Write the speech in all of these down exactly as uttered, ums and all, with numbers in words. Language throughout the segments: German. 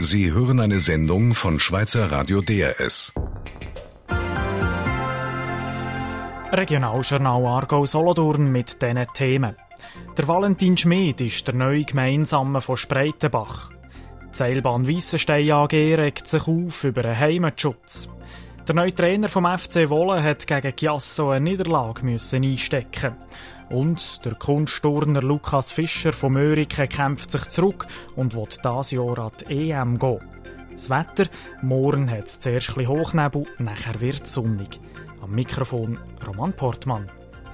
Sie hören eine Sendung von Schweizer Radio D R S. Regionaljournal Aargau-Solothurn mit diesen Themen. Der Valentin Schmid ist der neue Gemeinsame von Spreitenbach. Die Seilbahn Weissenstein A G regt sich auf über einen Heimatschutz. Der neue Trainer vom F C Wohlen hat gegen Chiasso eine Niederlage müssen einstecken. Und der Kunstturner Lukas Fischer von Mörike kämpft sich zurück und will dieses Jahr an die E M gehen. Das Wetter, morgen hat es zuerst ein bisschen Hochnebel, nachher wird es sonnig. Am Mikrofon Roman Portmann.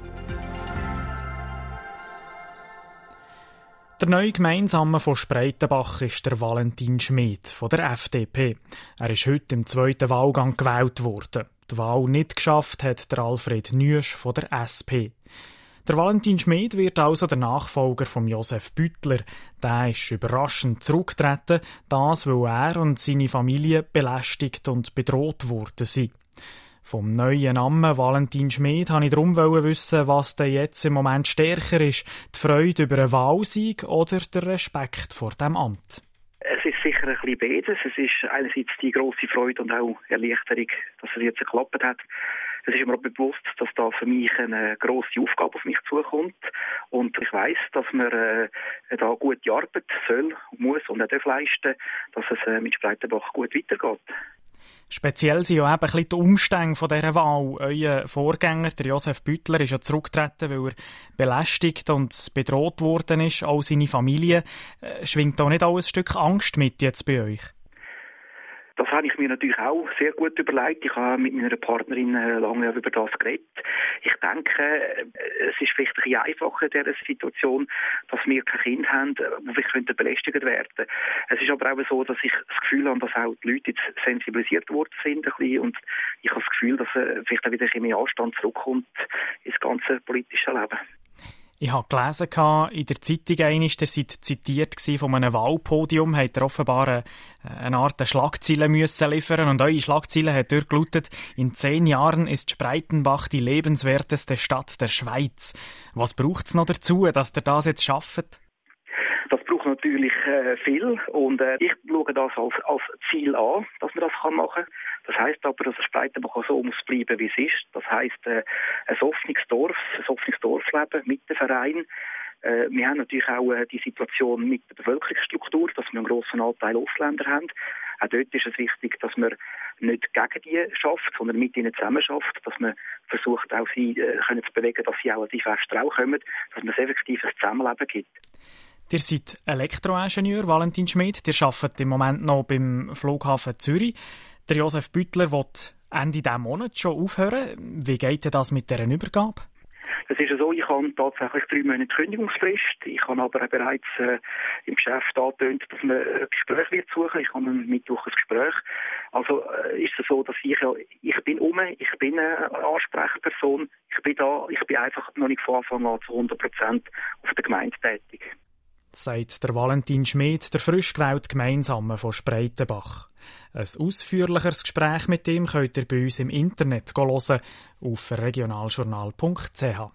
Der neue Gemeinsame von Spreitenbach ist der Valentin Schmid von der F D P. Er ist heute im zweiten Wahlgang gewählt worden. Die Wahl nicht geschafft hat der Alfred Nüsch von der S P. Der Valentin Schmid wird also der Nachfolger von Josef Büttler. Der ist überraschend zurückgetreten, das weil er und seine Familie belästigt und bedroht worden sind. Vom neuen Namen Valentin Schmid wollte ich darum wissen, was denn jetzt im Moment stärker ist, die Freude über einen Wahlsieg oder der Respekt vor dem Amt. Es ist sicher ein bisschen beides. Es ist einerseits die grosse Freude und auch Erleichterung, dass es jetzt geklappt hat. Es ist mir auch bewusst, dass da für mich eine grosse Aufgabe auf mich zukommt. Und ich weiss, dass man äh, da gute Arbeit soll, muss und auch leisten darf, dass es äh, mit Spreitenbach gut weitergeht. Speziell sind ja eben ein bisschen die Umstände von dieser Wahl. Euer Vorgänger, der Josef Büttler, ist ja zurückgetreten, weil er belästigt und bedroht worden ist. Auch seine Familie. Äh, schwingt da nicht auch ein Stück Angst mit jetzt bei euch? Das habe ich mir natürlich auch sehr gut überlegt. Ich habe mit meiner Partnerin lange über das geredet. Ich denke, es ist vielleicht ein bisschen einfacher in dieser Situation, dass wir kein Kind haben, wo wir belästigt werden könnten. Es ist aber auch so, dass ich das Gefühl habe, dass auch die Leute jetzt sensibilisiert worden sind. Ein bisschen, und ich habe das Gefühl, dass vielleicht auch wieder ein bisschen mehr Anstand zurückkommt ins ganze politische Leben. Ich habe gelesen in der Zeitung, einmal, der seid zitiert von einem Wahlpodium, hat er offenbar eine, eine Art Schlagzeile müssen liefern und eure Schlagzeile hat dort gelautet: In zehn Jahren ist Spreitenbach die lebenswerteste Stadt der Schweiz. Was braucht es noch dazu, dass ihr das jetzt schafft? Das braucht natürlich äh, viel und äh, ich schaue das als, als Ziel an, dass man das kann machen kann. Das heisst aber, dass Spreitenbach auch so muss bleiben, wie es ist. Das heisst, äh, ein offenes Dorf, ein offenes Dorfleben mit dem Verein. Äh, wir haben natürlich auch äh, die Situation mit der Bevölkerungsstruktur, dass wir einen grossen Anteil Ausländer haben. Auch dort ist es wichtig, dass man nicht gegen die schafft, sondern mit ihnen zusammen schafft, dass man versucht, auch sie äh, können zu bewegen, dass sie auch an die Feste auch kommen, dass man ein effektives Zusammenleben gibt. Ihr seid Elektroingenieur, Valentin Schmid. Ihr arbeitet im Moment noch beim Flughafen Zürich. Der Josef Büttler will Ende dieses Monats schon aufhören. Wie geht denn das mit dieser Übergabe? Es ist so, ich habe tatsächlich drei Monate Kündigungsfrist. Ich habe aber bereits äh, im Geschäft angetönt, dass man ein Gespräch wird suchen. Ich habe am Mittwoch ein Gespräch. Also äh, ist es so, dass ich ja, ich bin um, ich bin eine Ansprechperson, ich bin da, ich bin einfach noch nicht von Anfang an zu hundert Prozent auf der Gemeinde tätig. Sagt der Valentin Schmid, der frisch gewählte Gemeinsame von Spreitenbach. Ein ausführlicheres Gespräch mit ihm könnt ihr bei uns im Internet hören, auf regionaljournal punkt c h.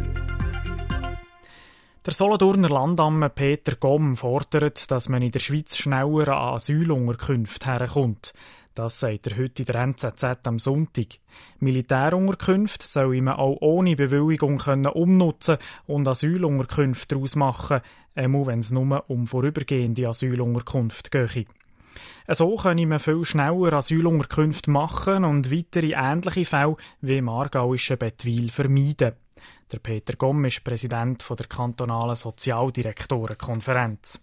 Der Solothurner Landamme Peter Gomm fordert, dass man in der Schweiz schneller an Asylunterkünfte herkommt. Das sagt er heute in der N Z Z am Sonntag. Militärunterkünfte soll man auch ohne Bewilligung können umnutzen und Asylunterkünfte daraus machen, einmal wenn es nur um vorübergehende Asylunterkünfte gehe. So können wir viel schneller Asylunterkünfte machen und weitere ähnliche Fälle wie im aargauischen Bettwil vermeiden. Der Peter Gomm ist Präsident der kantonalen Sozialdirektorenkonferenz.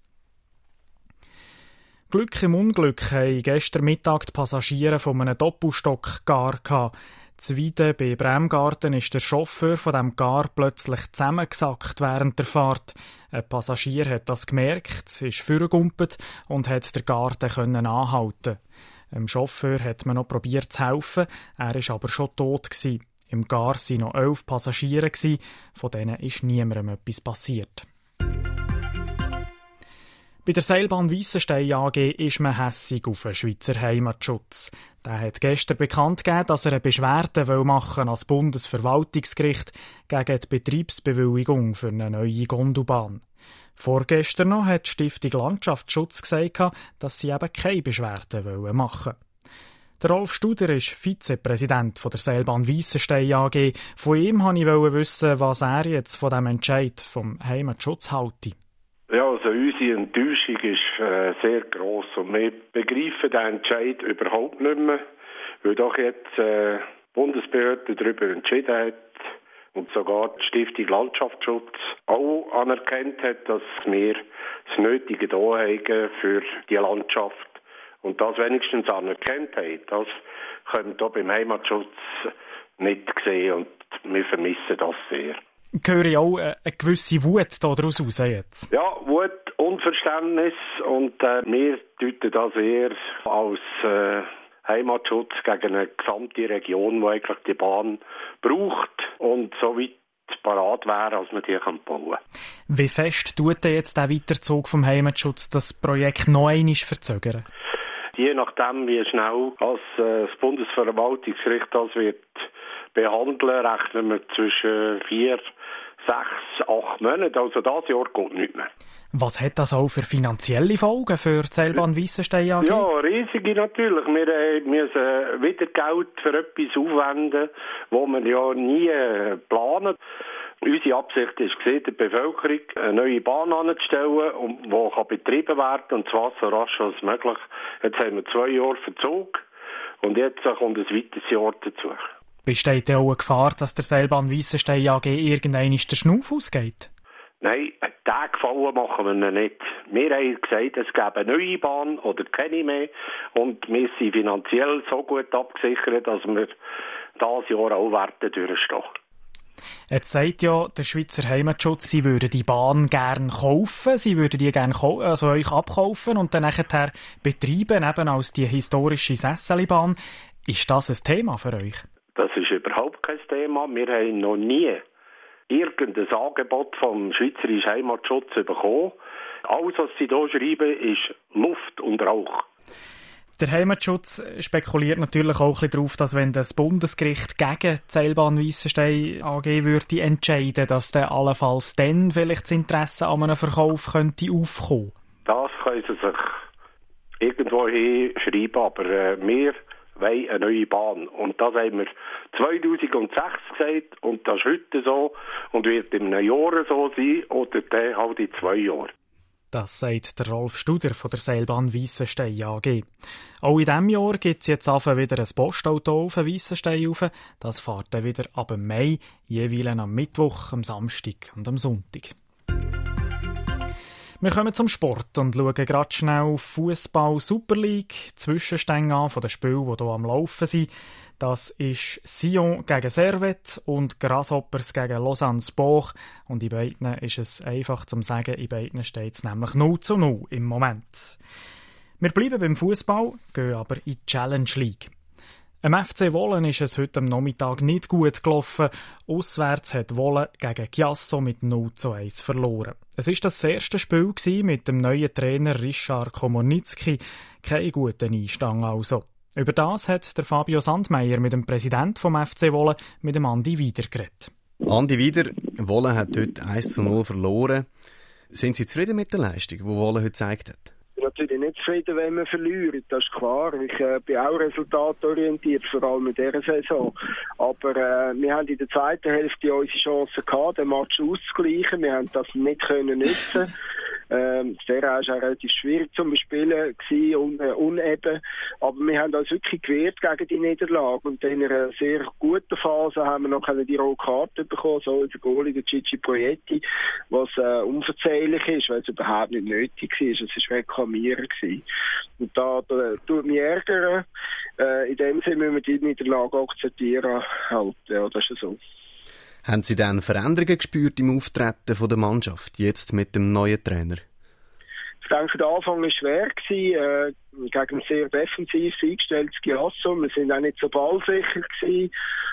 Glück im Unglück hatten gestern Mittag die Passagiere von einem Doppelstock Gar gehabt. Zwieden bei Bremgarten ist der Chauffeur von dem Gar plötzlich zusammengesackt während der Fahrt. Ein Passagier hat das gemerkt, ist vorgegumpelt und hat den Garten anhalten. Dem Chauffeur hat man noch probiert zu helfen, er war aber schon tot gewesen. Im Gar waren noch elf Passagiere, von denen ist niemandem etwas passiert. Bei der Seilbahn Weissenstein A G ist man hässig auf den Schweizer Heimatschutz. Der hat gestern bekannt gegeben, dass er eine Beschwerde machen will als Bundesverwaltungsgericht gegen die Betriebsbewilligung für eine neue Gondelbahn. Vorgestern noch hat die Stiftung Landschaftsschutz gesagt, dass sie eben keine Beschwerde machen wollen. Der Rolf Studer ist Vizepräsident der Seilbahn Weissenstein A G. Von ihm wollte ich wissen, was er jetzt von diesem Entscheid vom Heimatschutz hält. Ja, also unsere Enttäuschung ist äh, sehr gross und wir begreifen den Entscheid überhaupt nicht mehr, weil doch jetzt äh, die Bundesbehörde darüber entschieden hat und sogar die Stiftung Landschaftsschutz auch anerkannt hat, dass wir das Nötige da haben für die Landschaft und das wenigstens anerkannt haben. Das können wir hier beim Heimatschutz nicht sehen und wir vermissen das sehr. Ich höre auch eine gewisse Wut daraus raus jetzt. Ja, Wut, Unverständnis und äh, wir deuten das eher als äh, Heimatschutz gegen eine gesamte Region, die eigentlich die Bahn braucht und so weit parat wäre, als man die bauen kann. Wie fest tut denn jetzt der Weiterzug vom Heimatschutz das Projekt noch einmal verzögern? Je nachdem, wie schnell als äh, das Bundesverwaltungsgericht das wird behandeln, rechnen wir zwischen vier, sechs, acht Monate. Also das Jahr geht nicht mehr. Was hat das auch für finanzielle Folgen für die Seilbahn Weissenstein A G? Ja, riesige natürlich. Wir äh, müssen wieder Geld für etwas aufwenden, das wir ja nie äh, planen. Unsere Absicht ist gesehen, der Bevölkerung eine neue Bahn anzustellen, die betrieben werden kann, und zwar so rasch als möglich. Jetzt haben wir zwei Jahre Verzug und jetzt kommt ein weiteres Jahr dazu. Besteht denn auch eine Gefahr, dass der Seilbahn Weissenstein A G irgendwann der Schnuff ausgeht? Nein, diesen Gefallen machen wir ihnen nicht. Wir haben gesagt, es gäbe eine neue Bahn oder keine mehr und wir sind finanziell so gut abgesichert, dass wir dieses Jahr auch werden durchstehen. Jetzt sagt ja der Schweizer Heimatschutz, sie würden die Bahn gerne kaufen, sie würden die gerne also euch abkaufen und dann nachher betreiben, eben als die historische Sesselibahn. Ist das ein Thema für euch? Das ist überhaupt kein Thema. Wir haben noch nie irgendein Angebot vom Schweizerischen Heimatschutz bekommen. Alles, was sie hier schreiben, ist Luft und Rauch. Der Heimatschutz spekuliert natürlich auch ein bisschen darauf, dass wenn das Bundesgericht gegen die Seilbahn Weissenstein A G würde entscheiden, dass dann allenfalls dann vielleicht das Interesse an einem Verkauf könnte aufkommen. Das können sie sich irgendwo hinschreiben, aber äh, wir wollen eine neue Bahn. Und das haben wir zweitausendsechs gesagt und das ist heute so und wird in einem Jahr so sein oder dann halt in zwei Jahren. Das sagt der Rolf Studer von der Seilbahn Weissenstein A G. Auch in diesem Jahr gibt es jetzt wieder ein Postauto auf Weissenstein rauf. Das fährt dann wieder ab dem Mai, jeweils am Mittwoch, am Samstag und am Sonntag. Wir kommen zum Sport und schauen gerade schnell auf Fußball Super League, Zwischenstände an von den Spielen, die hier am Laufen sind. Das ist Sion gegen Servette und Grasshoppers gegen Lausanne-Boch. Und in beiden ist es einfach zu sagen, in beiden steht es nämlich null zu null im Moment. Wir bleiben beim Fußball, gehen aber in die Challenge League. Am F C Wohlen ist es heute am Nachmittag nicht gut gelaufen. Auswärts hat Wohlen gegen Chiasso mit null zu eins verloren. Es war das erste Spiel mit dem neuen Trainer Richard Komornitzki. Kein guter Einstand also. Über das hat der Fabio Sandmeier mit dem Präsidenten vom F C Wohlen, mit dem Andi Wieder, geredet. Andi Wieder, Wohlen hat heute eins zu null verloren. Sind Sie zufrieden mit der Leistung, die Wohlen heute gezeigt hat? Natürlich nicht zufrieden, wenn wir verlieren, das ist klar. Ich äh, bin auch resultatorientiert, vor allem in dieser Saison. Aber äh, wir haben in der zweiten Hälfte unsere Chance gehabt, den Match auszugleichen. Wir haben das nicht können nutzen. Ähm, das Terrain war auch relativ schwierig zum Bespielen, un, äh, uneben. Aber wir haben uns wirklich gewehrt gegen die Niederlage. Und in einer sehr guten Phase haben wir noch die rote Karte bekommen, so unser Goalie, der Gigi Proietti, was äh, unverzeihlich ist, weil es überhaupt nicht nötig war. Es war Reklamieren gewesen. Und da, da tut mich ärgern. Äh, in dem Sinne müssen wir die Niederlage akzeptieren. Halt, ja, das ist so. Haben Sie dann Veränderungen gespürt im Auftreten der Mannschaft, jetzt mit dem neuen Trainer? denke, der Anfang war schwer gewesen, äh, gegen ein sehr defensiv eingestelltes Giasso. Wir sind auch nicht so ballsicher gewesen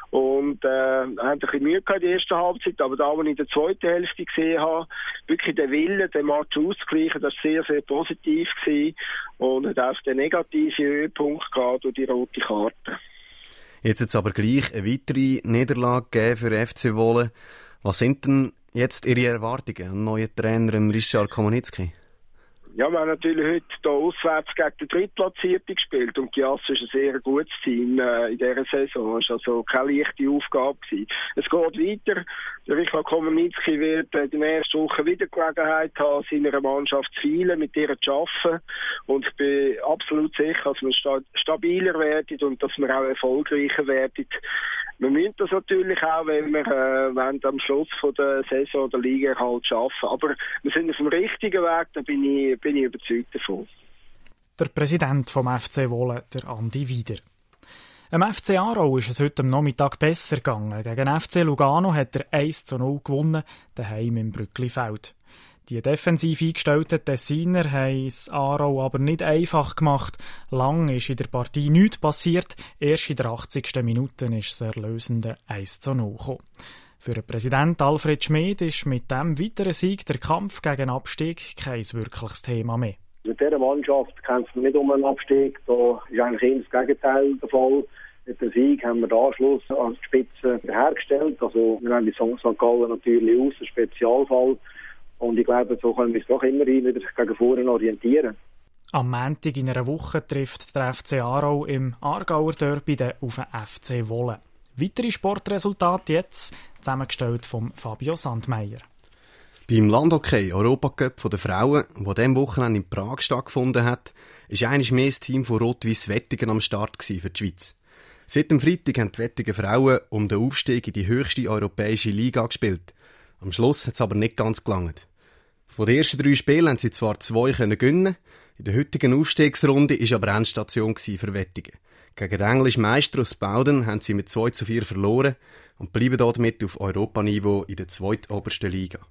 und äh, haben ein bisschen Mühe gehabt in der ersten Halbzeit. Aber da, was ich in der zweiten Hälfte gesehen habe, wirklich der Wille, den Match auszugleichen, das war sehr, sehr positiv gewesen und hat auch den negativen Höhepunkt gehabt durch die rote Karte. Jetzt hat es aber gleich eine weitere Niederlage gegeben für F C Wohlen. Was sind denn jetzt Ihre Erwartungen an den neuen Trainer Richard Komunitzki? Ja, wir haben natürlich heute hier auswärts gegen den Drittplatzierten gespielt und Giasso ist ein sehr gutes Team äh, in dieser Saison. Es war also keine leichte Aufgabe gewesen. Es geht weiter. Der Richard Komunitzki wird äh, in den ersten Wochen wieder Gelegenheit haben, seiner Mannschaft zu feilen, mit ihr zu arbeiten. Und ich bin absolut sicher, dass wir sta- stabiler werden und dass wir auch erfolgreicher werden. Wir müssen das natürlich auch, wenn wir äh, wollen, am Schluss von der Saison der Liga halt schaffen. Aber wir sind auf dem richtigen Weg, da bin ich, bin ich überzeugt davon. Der Präsident vom F C Wohlen, der Andi Wieder. Am F C Aarau ist es heute am Nachmittag besser gegangen. Gegen F C Lugano hat er eins zu null gewonnen, daheim im Brücklifeld. Die defensiv eingestellten Tessiner haben es Aarau aber nicht einfach gemacht. Lang ist in der Partie nichts passiert. Erst in der achtzigsten Minute ist das erlösende eins zu null gekommen. Für den Präsident Alfred Schmid ist mit dem weiteren Sieg der Kampf gegen den Abstieg kein wirkliches Thema mehr. Mit dieser Mannschaft kämpfen wir nicht um einen Abstieg. Da ist eigentlich eher das Gegenteil der Fall. Mit dem Sieg haben wir den Anschluss an die Spitze hergestellt. Also wir haben die Sankt Gallen natürlich aus, ein Spezialfall. Und ich glaube, so können wir uns doch immer wieder gegen vorne orientieren. Am Montag in einer Woche trifft der F C Aarau im Aargauer Derby auf den F C Wohlen. Weitere Sportresultate jetzt, zusammengestellt von Fabio Sandmeier. Beim Landhockey Europacup der Frauen, der diesem Wochenende in Prag stattgefunden hat, ist einiges mehr das Team von Rot-Weiss Wettingen am Start für die Schweiz. Seit dem Freitag haben die Wettingen Frauen um den Aufstieg in die höchste europäische Liga gespielt. Am Schluss hat es aber nicht ganz gelangt. Von den ersten drei Spielen haben sie zwar zwei gewinnen. In der heutigen Aufstiegsrunde war aber Endstation für Wettingen. Gegen den englischen Meister aus Bauden haben sie mit zwei zu vier verloren und bleiben damit auf Europaniveau in der zweitobersten Liga.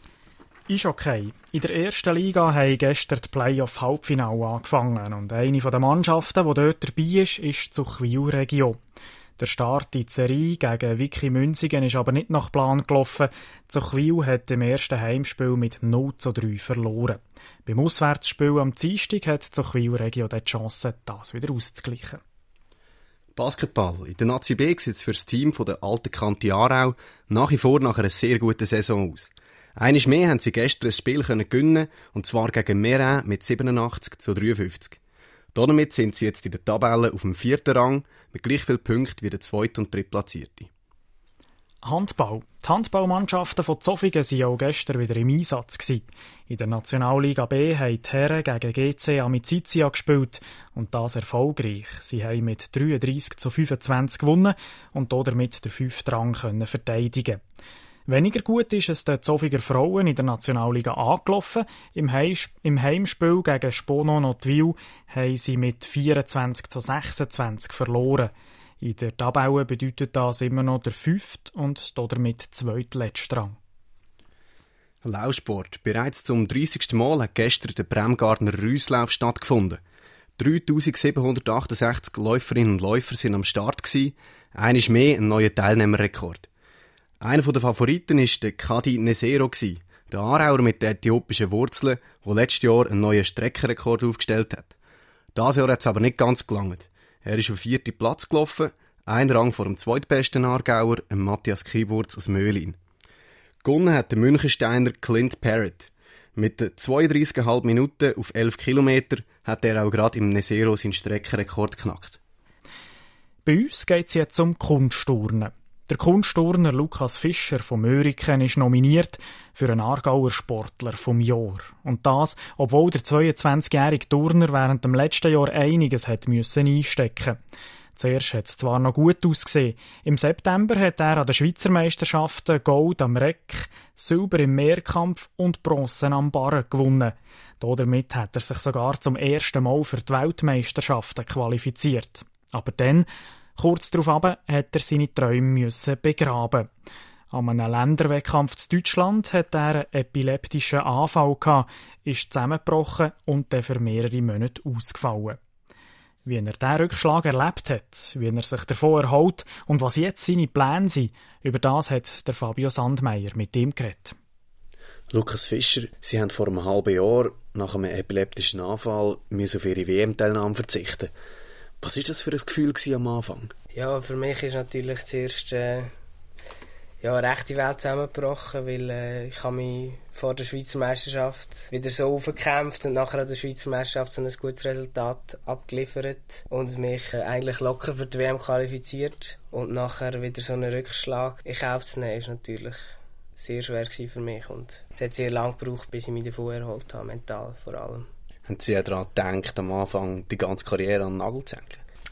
Ist okay. In der ersten Liga haben gestern die Playoff-Halbfinale angefangen und eine der Mannschaften, die dort dabei ist, ist Zuchwil Regio. Der Start in die Serie gegen Vicky Münzigen ist aber nicht nach Plan gelaufen. Zuchwil hat im ersten Heimspiel mit null zu drei verloren. Beim Auswärtsspiel am Dienstag hat Zuchwil Regio die Chance, das wieder auszugleichen. Basketball. In der Nazi B sieht es für das Team von der alten Kante Aarau nach wie vor nach einer sehr guten Saison aus. Einmal mehr haben sie gestern ein Spiel gewinnen, und zwar gegen Merain mit siebenundachtzig zu dreiundfünfzig. Damit sind sie jetzt in der Tabelle auf dem vierten Rang mit gleich vielen Punkten wie der zweite und drittplatzierte. Handball. Die Handballmannschaften von Zofingen waren auch gestern wieder im Einsatz. In der Nationalliga B haben die Herren gegen G C Amicizia gespielt und das erfolgreich. Sie haben mit dreiunddreissig zu fünfundzwanzig gewonnen und damit den fünften Rang können verteidigen. Weniger gut ist es den Zofiger Frauen in der Nationalliga angelaufen. Im, Heim- im Heimspiel gegen Spono Notwil haben sie mit vierundzwanzig zu sechsundzwanzig verloren. In der Tabelle bedeutet das immer noch der fünfte und damit zweitletzte Rang. Laufsport. Bereits zum dreißigsten Mal hat gestern der Bremgartner Rüsslauf stattgefunden. dreitausendsiebenhundertachtundsechzig Läuferinnen und Läufer sind am Start gewesen. Einmal mehr ein neuer Teilnehmerrekord. Einer der Favoriten war der Kadi Nesero, der Aarauer mit den äthiopischen Wurzeln, der letztes Jahr einen neuen Streckenrekord aufgestellt hat. Dieses Jahr hat es aber nicht ganz gelangt. Er ist auf den vierten Platz gelaufen, ein Rang vor dem zweitbesten Aargauer, Matthias Kiburz aus Möhlin. Gewonnen hat der Münchensteiner Clint Parrott. Mit zweiunddreissig Komma fünf Minuten auf elf Kilometer hat er auch gerade im Nesero seinen Streckenrekord geknackt. Bei uns geht es jetzt um Kunstturnen. Der Kunstturner Lukas Fischer von Möriken ist nominiert für einen Aargauer Sportler vom Jahr. Und das, obwohl der zweiundzwanzigjährige Turner während dem letzten Jahr einiges hat müssen einstecken. Zuerst hat es zwar noch gut ausgesehen. Im September hat er an den Schweizer Meisterschaften Gold am Reck, Silber im Mehrkampf und Bronze am Barren gewonnen. Damit hat er sich sogar zum ersten Mal für die Weltmeisterschaften qualifiziert. Aber dann, kurz darauf hat er seine Träume müssen begraben. An einem Länderwettkampf in Deutschland hat er einen epileptischen Anfall gehabt, ist zusammengebrochen und dann für mehrere Monate ausgefallen. Wie er diesen Rückschlag erlebt hat, wie er sich davon erholt und was jetzt seine Pläne sind, über das hat der Fabio Sandmeier mit ihm geredet. Lukas Fischer, Sie haben vor einem halben Jahr nach einem epileptischen Anfall müssen auf Ihre W M-Teilnahme verzichten. Was war das für ein Gefühl am Anfang? Ja, für mich ist natürlich zuerst äh, ja, eine rechte Welt zusammengebrochen, weil äh, ich habe mich vor der Schweizer Meisterschaft wieder so aufgekämpft und nachher an der Schweizer Meisterschaft so ein gutes Resultat abgeliefert und mich äh, eigentlich locker für die W M qualifiziert und nachher wieder so einen Rückschlag in Kauf zu nehmen, ist natürlich sehr schwer für mich und es hat sehr lange gebraucht, bis ich mich davon erholt habe, mental vor allem. Haben Sie ja daran gedacht, am Anfang die ganze Karriere an den Nagel zu hängen?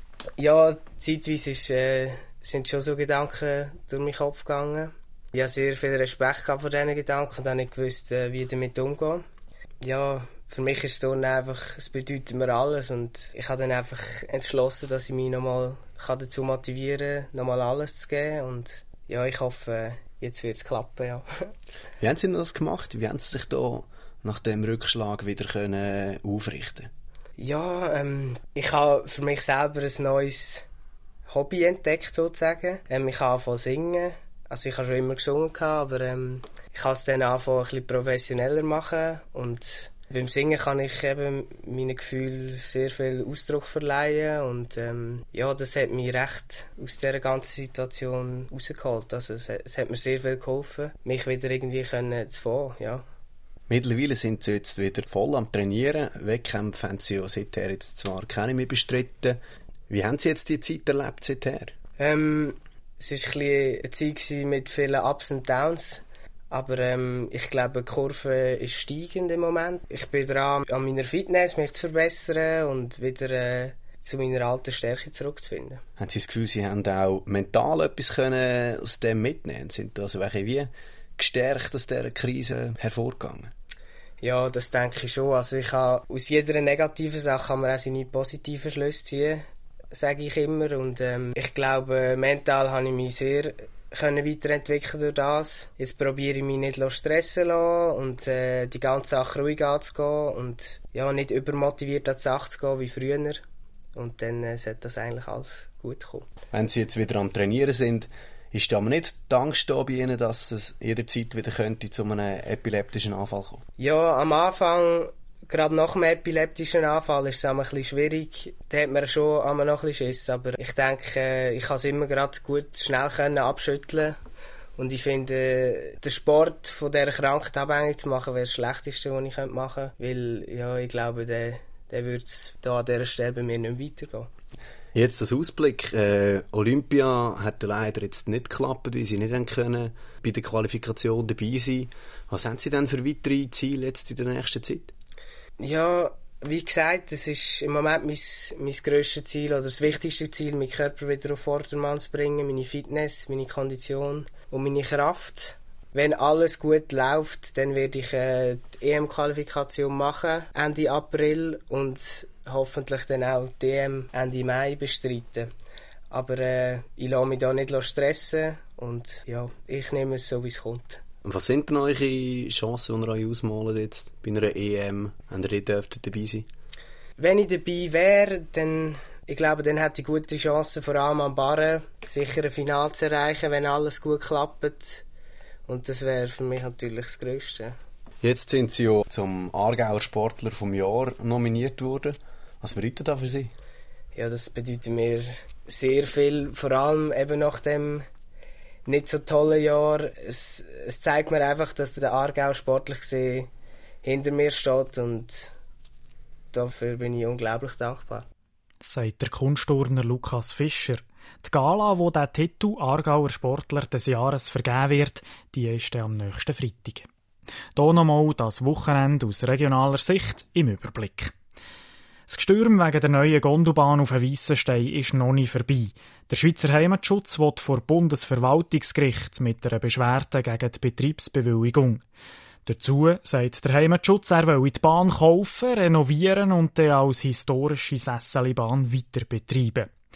Ja, zeitweise ist, äh, sind schon so Gedanken durch meinen Kopf gegangen. Ich hatte sehr viel Respekt vor diesen Gedanken und habe nicht gewusst, äh, wie damit umgehen. Ja, für mich ist es dann einfach, es bedeutet mir alles und ich habe dann einfach entschlossen, dass ich mich nochmal dazu motivieren kann, nochmal alles zu geben und ja, ich hoffe, jetzt wird es klappen, ja. Wie haben Sie das gemacht? Wie haben Sie sich da nach dem Rückschlag wieder können aufrichten? Ja, ähm, ich habe für mich selber ein neues Hobby entdeckt, sozusagen. Ähm, ich habe angefangen zu singen. Also ich habe schon immer gesungen, aber ähm, ich habe es dann angefangen, ein bisschen professioneller machen. Und beim Singen kann ich eben meinen Gefühlen sehr viel Ausdruck verleihen. Und ähm, ja, das hat mich recht aus dieser ganzen Situation rausgeholt. Also es, es hat mir sehr viel geholfen, mich wieder irgendwie können zu fahren, ja. Mittlerweile sind Sie jetzt wieder voll am Trainieren. Wettkämpfe haben Sie ja seither jetzt zwar keine mehr bestritten. Wie haben Sie jetzt die Zeit erlebt seither? Ähm, es war eine Zeit mit vielen Ups und Downs. Aber ähm, ich glaube, die Kurve ist steigend im Moment. Ich bin dran, an meiner Fitness mich zu verbessern und wieder äh, zu meiner alten Stärke zurückzufinden. Haben Sie das Gefühl, Sie haben auch mental etwas können aus dem mitnehmen? Sind also welche wie gestärkt aus dieser Krise hervorgegangen? Ja, das denke ich schon. Also ich habe, aus jeder negativen Sache kann man auch seine positiven Schlüsse ziehen, sage ich immer. Und ähm, ich glaube, mental habe ich mich sehr können weiterentwickeln durch das. Jetzt probiere ich mich nicht stressen zu lassen und äh, die ganze Sache ruhig anzugehen und ja, nicht übermotiviert an die Sache zu gehen wie früher. Und dann äh, sollte das eigentlich alles gut kommen. Wenn Sie jetzt wieder am Trainieren sind, ist da aber nicht die Angst da bei Ihnen, dass es jederzeit wieder könnte zu einem epileptischen Anfall kommen? Ja, am Anfang, gerade nach dem epileptischen Anfall, ist es ein bisschen schwierig. Da hat man schon einmal noch ein bisschen Schiss. Aber ich denke, ich kann es immer gerade gut schnell können abschütteln. Und ich finde, den Sport von dieser Krankheit abhängig zu machen, wäre das Schlechteste, was ich machen könnte. Weil, ja, ich glaube, der, der würde es da an dieser Stelle bei mir nicht weitergehen. Jetzt das Ausblick. Äh, Olympia hat leider jetzt nicht geklappt, weil sie nicht haben können bei der Qualifikation dabei sein. Was haben Sie denn für weitere Ziele jetzt in der nächsten Zeit? Ja, wie gesagt, das ist im Moment mein, mein grösstes Ziel oder das wichtigste Ziel, meinen Körper wieder auf Vordermann zu bringen, meine Fitness, meine Kondition und meine Kraft. Wenn alles gut läuft, dann werde ich äh, die E M-Qualifikation machen, Ende April, und hoffentlich dann auch die D M Ende Mai bestreiten. Aber äh, ich lasse mich da nicht stressen und ja, ich nehme es so, wie es kommt. Und was sind denn eure Chancen, die ihr euch ausmalen jetzt bei einer E M, wenn ihr dürft dabei sein? Wenn ich dabei wäre, dann, ich glaube, dann hätte ich gute Chancen, vor allem am Barren sicher ein Finale zu erreichen, wenn alles gut klappt. Und das wäre für mich natürlich das Grösste. Jetzt sind Sie ja zum Aargauer Sportler vom Jahr nominiert worden. Was bedeutet das für Sie? Ja, das bedeutet mir sehr viel, vor allem eben nach dem nicht so tollen Jahr. Es, es zeigt mir einfach, dass der Aargauer sportlich gesehen hinter mir steht und dafür bin ich unglaublich dankbar. Sagt der Kunstturner Lukas Fischer. Die Gala, wo der Titel Aargauer Sportler des Jahres vergeben wird, die ist am nächsten Freitag. Hier nochmal das Wochenende aus regionaler Sicht im Überblick. Das Gestürm wegen der neuen Gondelbahn auf Weissenstein ist noch nicht vorbei. Der Schweizer Heimatschutz will vor Bundesverwaltungsgericht mit einer Beschwerde gegen die Betriebsbewilligung. Dazu sagt der Heimatschutz, er wolle die Bahn kaufen, renovieren und dann als historische Sesselibahn weiter betreiben.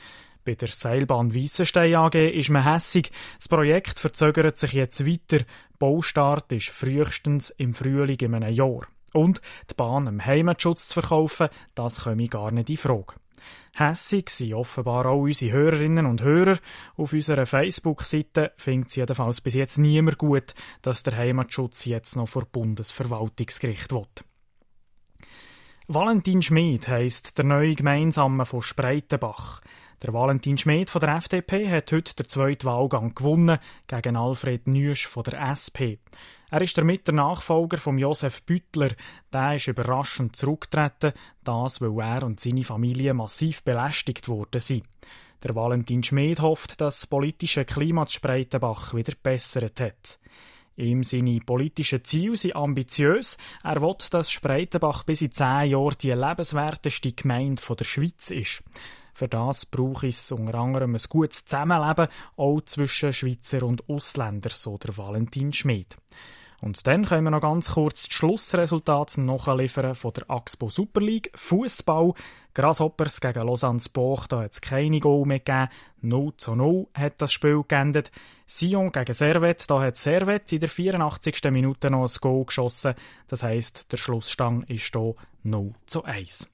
Bei der Seilbahn Weissenstein A G ist man hässig. Das Projekt verzögert sich jetzt weiter. Baustart ist frühestens im Frühling in einem Jahr. Und die Bahn im Heimatschutz zu verkaufen, das komme gar nicht in Frage. Hässig sind offenbar auch unsere Hörerinnen und Hörer. Auf unserer Facebook-Seite findet es jedenfalls bis jetzt niemand gut, dass der Heimatschutz jetzt noch vor Bundesverwaltungsgericht will. Valentin Schmid heisst der neue Gemeinsame von Spreitenbach. Der Valentin Schmid von der F D P hat heute den zweiten Wahlgang gewonnen gegen Alfred Nüsch von der S P. Er ist damit der Nachfolger von Josef Büttler. Der ist überraschend zurückgetreten, das weil er und seine Familie massiv belästigt worden sind. Der Valentin Schmid hofft, dass das politische Klima zu Spreitenbach wieder bessert hat. Ihm seine politischen Ziele sind ambitiös. Er will, dass Spreitenbach bis in zehn Jahren die lebenswerteste Gemeinde der Schweiz ist. Für das braucht es unter anderem ein gutes Zusammenleben, auch zwischen Schweizer und Ausländern, so der Valentin Schmid. Und dann können wir noch ganz kurz das Schlussresultat nachliefern von der Axpo Super League. Fußball. Grasshoppers gegen Lausanne Boch, da hat es keine Goal mehr gegeben. null zu null hat das Spiel geendet. Sion gegen Servette, da hat Servette in der vierundachtzigsten Minute noch ein Goal geschossen. Das heisst, der Schlussstand ist hier null zu eins.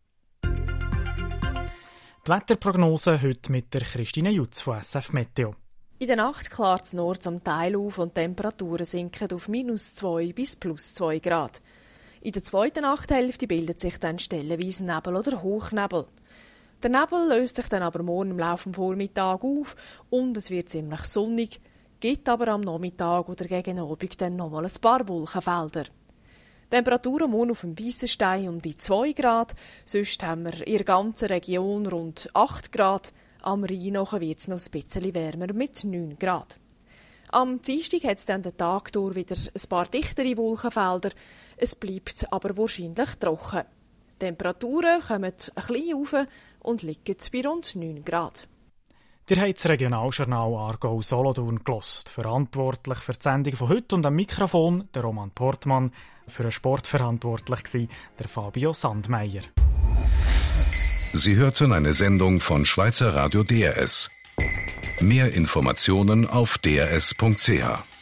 Die Wetterprognose heute mit der Christine Jutz von S F Meteo. In der Nacht klart es nur zum Teil auf und die Temperaturen sinken auf minus zwei bis plus zwei Grad. In der zweiten Nachthälfte bildet sich dann stellenweise Nebel oder Hochnebel. Der Nebel löst sich dann aber morgen im Laufe des Vormittags auf und es wird ziemlich sonnig, gibt aber am Nachmittag oder gegen Abend dann nochmal ein paar Wolkenfelder. Temperaturen morgen auf dem Weissenstein um die zwei Grad, sonst haben wir in der ganzen Region rund acht Grad. Am Rhein wird es noch ein bisschen wärmer mit neun Grad. Am Dienstag hat es dann den Tag durch wieder ein paar dichtere Wolkenfelder. Es bleibt aber wahrscheinlich trocken. Die Temperaturen kommen ein bisschen rauf und liegen bei rund neun Grad. Ihr habt das Regionaljournal Aargau Solothurn gehört. Verantwortlich für die Sendung von heute und am Mikrofon der Roman Portmann. Für den Sport verantwortlich war der Fabio Sandmeier. Sie hörten eine Sendung von Schweizer Radio D R S. Mehr Informationen auf d r s punkt c h.